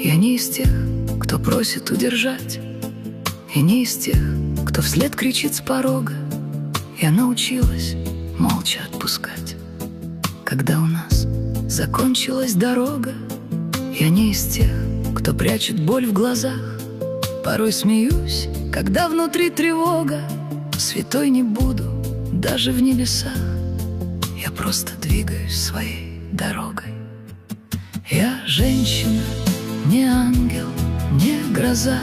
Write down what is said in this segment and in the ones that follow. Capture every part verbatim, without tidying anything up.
Я не из тех, кто просит удержать, и не из тех, кто вслед кричит с порога. Я научилась молча отпускать, когда у нас закончилась дорога. Я не из тех, кто прячет боль в глазах. Порой смеюсь, когда внутри тревога. Святой не буду даже в небесах. Я просто двигаюсь своей дорогой. Я женщина, не ангел, не гроза.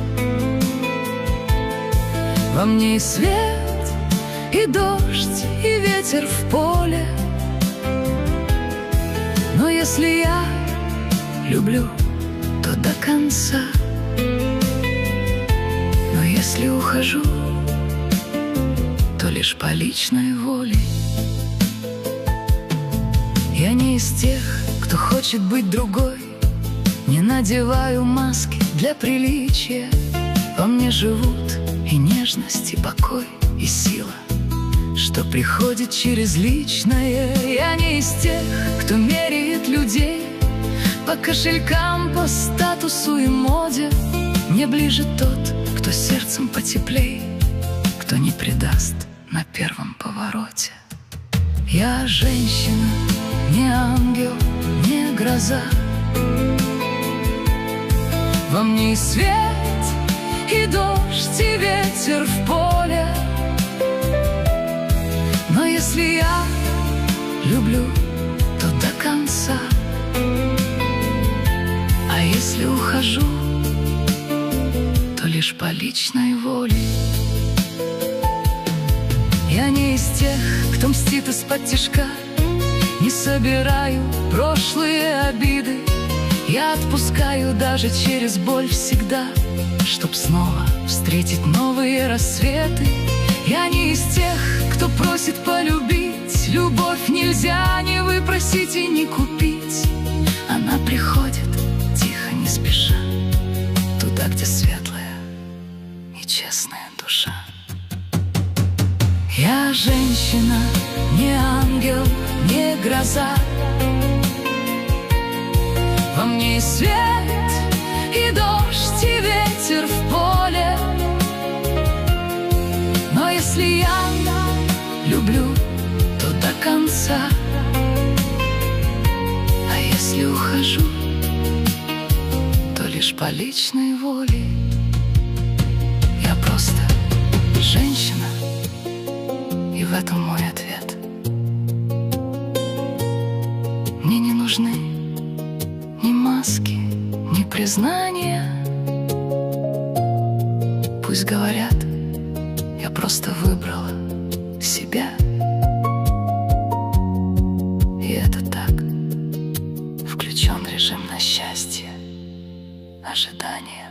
Во мне и свет, и дождь, и ветер в поле. Но если я люблю, то до конца. Но если ухожу, то лишь по личной воле. Я не из тех, кто хочет быть другой. Не надеваю маски для приличия. Во мне живут и нежность, и покой, и сила, что приходит через личное. Я не из тех, кто меряет людей по кошелькам, по статусу и моде. Мне ближе тот, кто сердцем потеплей, кто не предаст на первом повороте. Я женщина, не ангел, не гроза. Во мне и свет, и дождь, и ветер в поле. Но если я люблю, то до конца. А если ухожу, то лишь по личной воле. Я не из тех, кто мстит из-под тишка. Не собираю прошлые обиды. Я отпускаю даже через боль всегда, чтоб снова встретить новые рассветы. Я не из тех, кто просит полюбить. Любовь нельзя ни выпросить и не купить. Она приходит тихо, не спеша, туда, где светлая и честная душа. Я женщина, не ангел, не гроза. Во мне и свет, и дождь, и ветер в поле. Но если я люблю, то до конца. А если ухожу, то лишь по личной воле. Я просто женщина, и в этом мой ответ. Мне не нужны ни маски, ни признания. Пусть говорят, я просто выбрала себя. И это так. Включен режим на счастье, ожидание.